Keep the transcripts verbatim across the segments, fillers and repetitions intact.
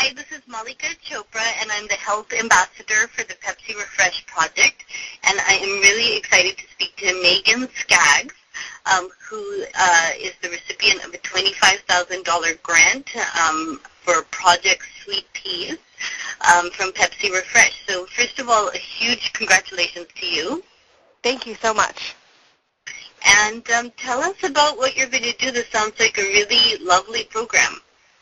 Hi, this is Malika Chopra, and I'm the Health Ambassador for the Pepsi Refresh Project. And I am really excited to speak to Megan Skaggs, um, who uh, is the recipient of a twenty-five thousand dollars grant um, for Project Sweet Peas um, from Pepsi Refresh. So first of all, a huge congratulations to you. Thank you so much. And um, tell us about what you're going to do. This sounds like a really lovely program.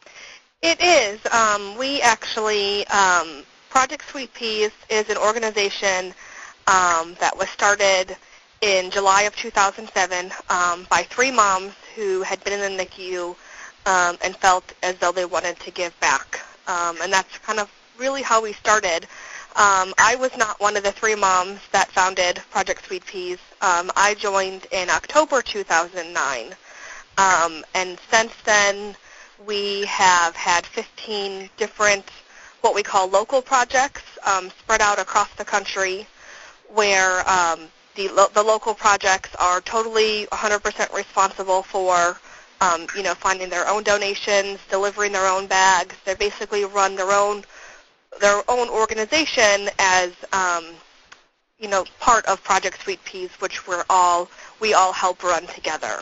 It is. Um, we actually, um, Project Sweet Peas is an organization um, that was started in July of two thousand seven um, by three moms who had been in the N I C U um, and felt as though they wanted to give back. Um, and that's kind of really how we started. Um, I was not one of the three moms that founded Project Sweet Peas. Um, I joined in October two thousand nine. Um, and since then, we have had fifteen different what we call local projects um, spread out across the country where um, the, lo- the local projects are totally one hundred percent responsible for um, you know, finding their own donations, delivering their own bags. They basically run their own their own organization as um, you know, part of Project Sweet Peas, which we're all we all help run together.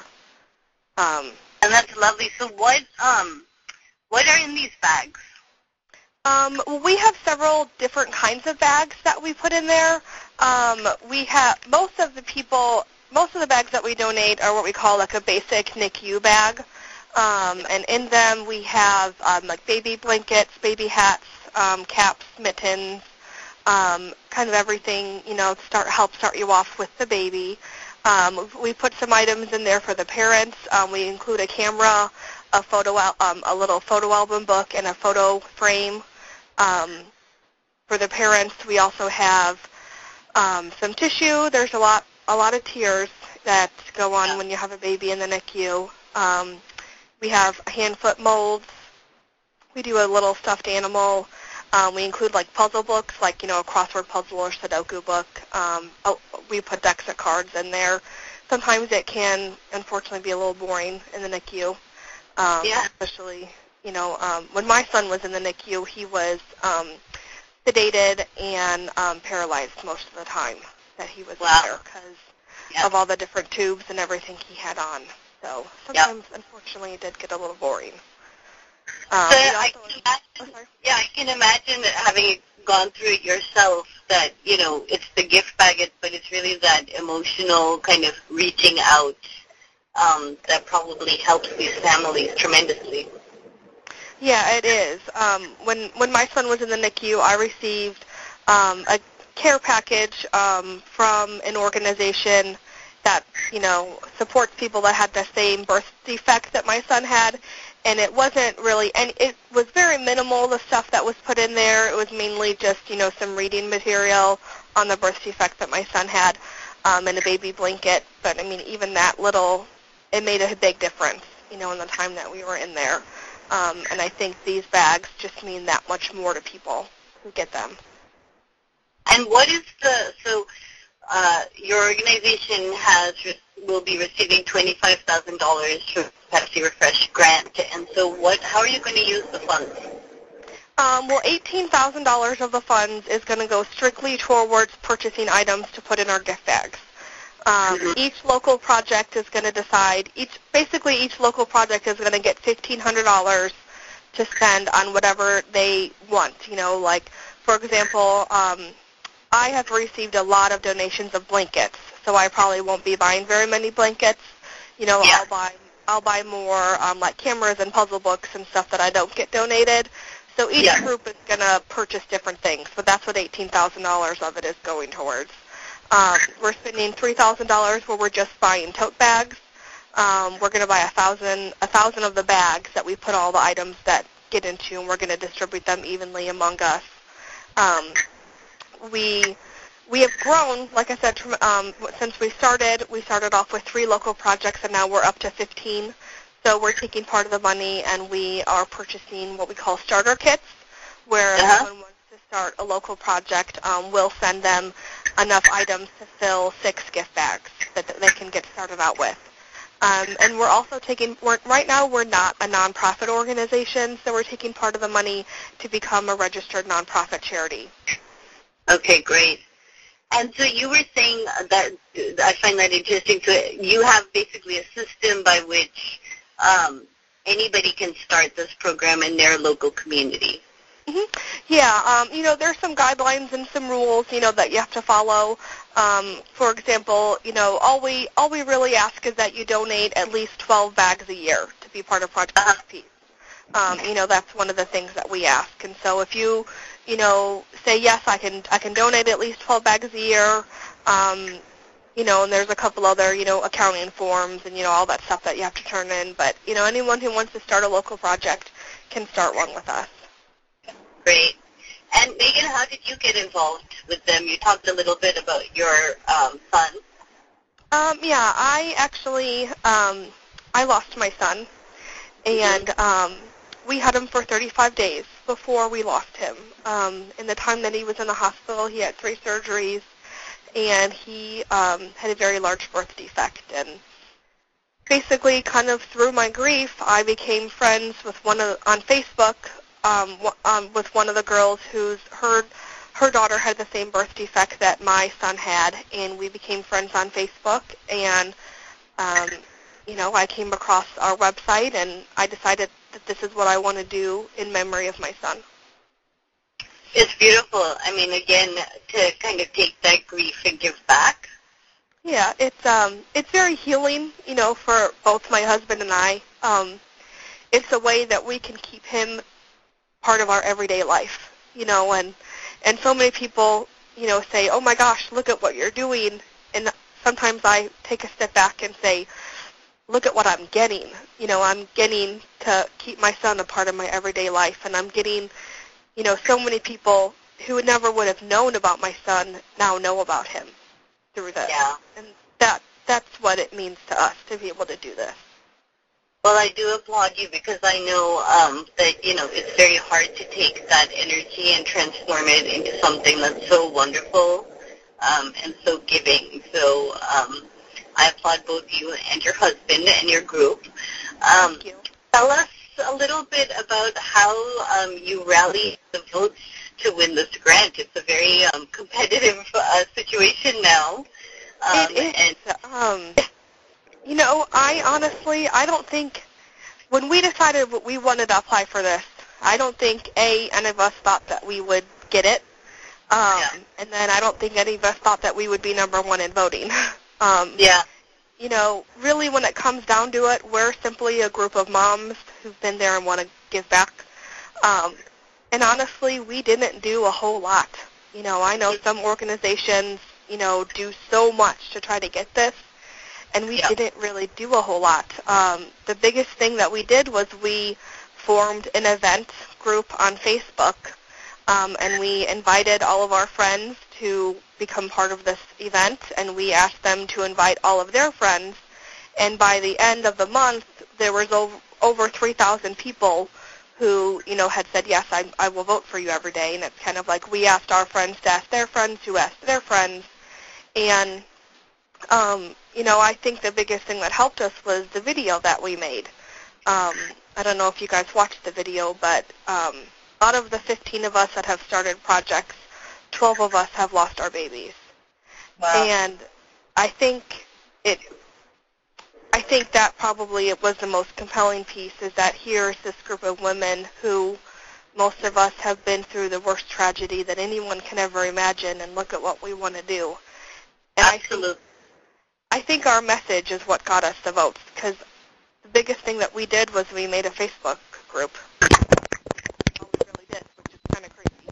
Um, And that's lovely. So what um what are in these bags? Um, we have several different kinds of bags that we put in there. Um, we have most of the people, most of the bags that we donate are what we call like a basic N I C U bag, um, and in them we have um, like baby blankets, baby hats, um, caps, mittens, um, kind of everything, you know, to start help start you off with the baby. Um, we put some items in there for the parents. Um, we include a camera, a photo, al- um, a little photo album book, and a photo frame. Um, for the parents, we also have um, some tissue. There's a lot, a lot of tears that go on when you have a baby in the N I C U. Um, we have hand-foot molds. We do a little stuffed animal. Um, we include like puzzle books, like, you know, a crossword puzzle or Sudoku book. Um, oh, we put decks of cards in there. Sometimes it can, unfortunately, be a little boring in the N I C U, um, yeah. especially, you know, um, when my son was in the N I C U, he was um, sedated and um, paralyzed most of the time that he was wow. there because yep. of all the different tubes and everything he had on. So sometimes, yep. unfortunately, it did get a little boring. Um, so also, I can imagine, oh, yeah, I can imagine having gone through it yourself that, you know, it's the gift bag, but it's really that emotional kind of reaching out um, that probably helps these families tremendously. Yeah, it is. Um, when when my son was in the N I C U, I received um, a care package um, from an organization that, you know, supports people that had the same birth defect that my son had. And it wasn't really, and it was very minimal, the stuff that was put in there. It was mainly just, you know, some reading material on the birth defect that my son had um, and a baby blanket. But, I mean, even that little, it made a big difference, you know, in the time that we were in there. Um, and I think these bags just mean that much more to people who get them. And what is the, so uh, your organization has will be receiving twenty-five thousand dollars from Pepsi Refresh grant, and so what? How are you going to use the funds? Um, well, eighteen thousand dollars of the funds is going to go strictly towards purchasing items to put in our gift bags. Um, mm-hmm. Each local project is going to decide, each basically each local project is going to get fifteen hundred dollars to spend on whatever they want. You know, like, for example, um, I have received a lot of donations of blankets, so I probably won't be buying very many blankets. You know, yeah. I'll buy I'll buy more um, like cameras and puzzle books and stuff that I don't get donated. So each yeah. group is going to purchase different things, but that's what eighteen thousand dollars of it is going towards. Um, we're spending three thousand dollars where we're just buying tote bags. Um, we're going to buy a thousand, a thousand of the bags that we put all the items that get into, and we're going to distribute them evenly among us. Um, we we have grown, like I said, um, since we started. We started off with three local projects, and now we're up to fifteen. So we're taking part of the money, and we are purchasing what we call starter kits, where uh-huh. someone wants to start a local project, um, we'll send them enough items to fill six gift bags that they can get started out with. Um, and we're also taking, we're, right now we're not a nonprofit organization, so we're taking part of the money to become a registered nonprofit charity. Okay, great. And so you were saying that, I find that interesting, so you have basically a system by which um, anybody can start this program in their local community. Mm-hmm. Yeah, um, you know, there's some guidelines and some rules, you know, that you have to follow. Um, for example, you know, all we all we really ask is that you donate at least twelve bags a year to be part of Project Uh-huh. Peace. Um, you know, that's one of the things that we ask. And so if you, you know, say yes, I can I can donate at least twelve bags a year. Um, you know, and there's a couple other, you know, accounting forms and, you know, all that stuff that you have to turn in. But, you know, anyone who wants to start a local project can start one with us. Great. And Megan, how did you get involved with them? You talked a little bit about your um, son. Um, yeah, I actually, um, I lost my son, and um, we had him for thirty-five days before we lost him. Um, in the time that he was in the hospital, he had three surgeries, and he um, had a very large birth defect. And basically, kind of through my grief, I became friends with one of, on Facebook, Um, um, with one of the girls whose her her daughter had the same birth defect that my son had, and we became friends on Facebook. And um, you know, I came across our website, and I decided that this is what I want to do in memory of my son. It's beautiful. I mean, again, to kind of take that grief and give back. Yeah, it's um, it's very healing, you know, for both my husband and I. Um, it's a way that we can keep him part of our everyday life, you know, and and so many people, you know, say, oh my gosh, look at what you're doing, and sometimes I take a step back and say, look at what I'm getting, you know, I'm getting to keep my son a part of my everyday life, and I'm getting, you know, so many people who never would have known about my son now know about him through this, Yeah. and that that's what it means to us to be able to do this. Well, I do applaud you because I know um, that, you know, it's very hard to take that energy and transform it into something that's so wonderful um, and so giving. So um, I applaud both you and your husband and your group. Um, Thank you. Tell us a little bit about how um, you rallied the votes to win this grant. It's a very um, competitive uh, situation now. Um, It is. And Um, you know, I honestly, I don't think, when we decided we wanted to apply for this, I don't think, A, any of us thought that we would get it. Um, Yeah. And then I don't think any of us thought that we would be number one in voting. um, yeah, you know, really when it comes down to it, we're simply a group of moms who've been there and want to give back. Um, and honestly, we didn't do a whole lot. You know, I know some organizations, you know, do so much to try to get this, and we Yeah. didn't really do a whole lot. Um, the biggest thing that we did was we formed an event group on Facebook, um, and we invited all of our friends to become part of this event, and we asked them to invite all of their friends. And by the end of the month, there was over, over three thousand people who, you know, had said, yes, I, I will vote for you every day. And it's kind of like we asked our friends to ask their friends who asked their friends. And Um, you know, I think the biggest thing that helped us was the video that we made. Um, I don't know if you guys watched the video, but um, out of the fifteen of us that have started projects, twelve of us have lost our babies. wow. And I think it, I think that probably it was the most compelling piece, is that here's this group of women who most of us have been through the worst tragedy that anyone can ever imagine, and look at what we want to do. And Absolutely. I think, I think our message is what got us the votes, because the biggest thing that we did was we made a Facebook group. That's all we really did, which is kind of crazy.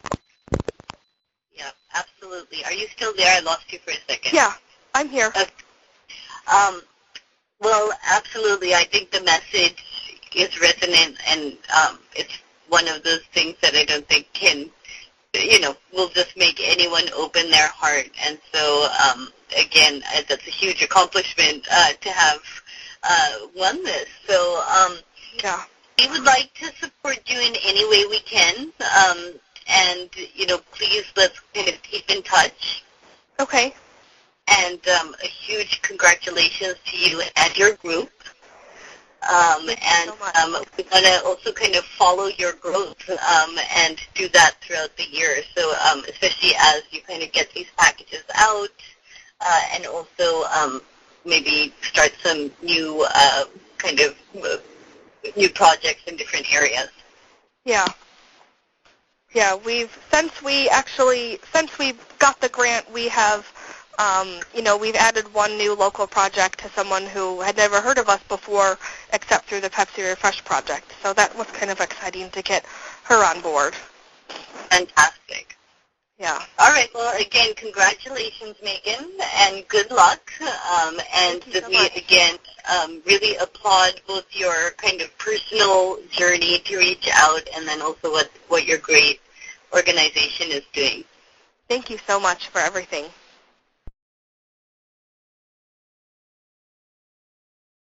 Yeah, absolutely. Are you still there? I lost you for a second. Yeah, I'm here. Okay. Um, well, absolutely. I think the message is resonant, and um, it's one of those things that I don't think can, you know, will just make anyone open their heart. And so, um, again, uh, that's a huge accomplishment uh, to have uh, won this. So um, Yeah. we would like to support you in any way we can. Um, and, you know, please let's kind of keep in touch. Okay. and um, a huge congratulations to you and your group. Um, and um, we want to also kind of follow your growth um, and do that throughout the year. So um, especially as you kind of get these packages out uh, and also um, maybe start some new uh, kind of uh, new projects in different areas. Yeah. Yeah, we've, since we actually, since we got the grant, we have Um, you know, we've added one new local project to someone who had never heard of us before except through the Pepsi Refresh project. So that was kind of exciting to get her on board. Fantastic. Yeah. All right. Well, again, congratulations, Megan, and good luck. Um, and Thank you so we, much. again, um, really applaud both your kind of personal journey to reach out and then also what, what your great organization is doing. Thank you so much for everything.